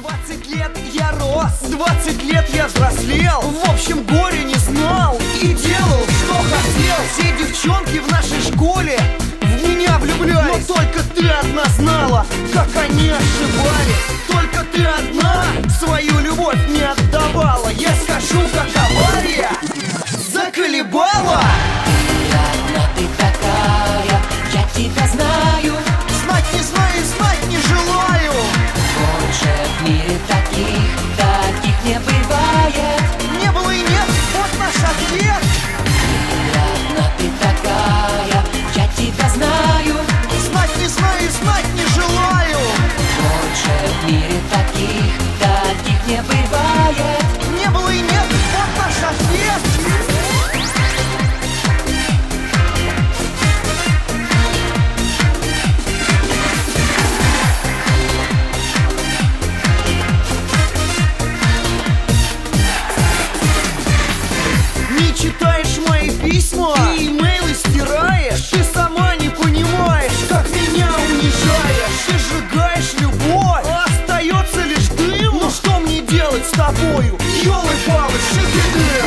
20 лет я рос, 20 лет я взрослел. В общем, горе не знал и делал, что хотел. Все девчонки в нашей школе в меня влюблялись, но только ты одна знала, как они ошибались. Только ты одна свою любовь не отдавала. Я скажу, как авария заколебала. Ладно, ты такая, я тебя знаю. Знать не знаю, знать не желаю. Больше в мире таких не бывает. Не было и нет, вот наш ответ. Ладно, ты такая, я тебя знаю. Знать не знаю, знать не желаю. Больше в мире таких не бывает. Не было и нет, вот наш ответ. Не читаешь мои письма и имейлы стираешь. Ты сама не понимаешь, как меня унижаешь. Ты сжигаешь любовь, а остается лишь дым. Ну что мне делать с тобою, ёлы-палы, шибидым?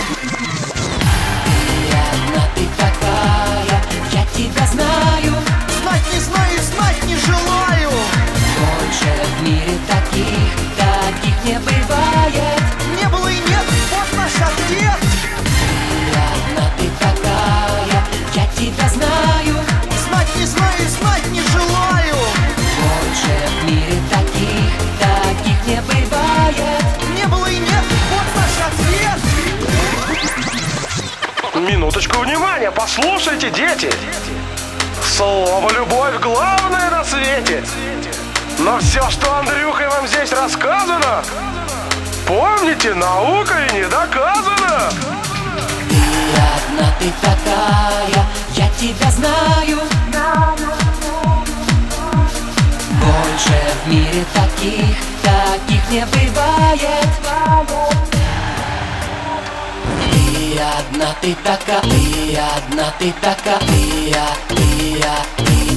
Ладно, ты такая, я тебя знаю. Знать не знаю, знать не желаю. Больше в мире таких не бывает. Не было и нет, вот наш ответ. Ладно, ты такая, я тебя знаю. Знать не знаю, знать не желаю. Больше в мире таких не бывает. Не было и нет, вот наш ответ. Минуточку внимания, послушайте, дети. Слово «любовь» главное на свете. Но все, что Андрюхой вам здесь рассказано, помните, наукой не доказано. Ладно, ты такая, я тебя знаю. Больше в мире таких не бывает. Ты одна, ты такая, ты одна, ты такая, ты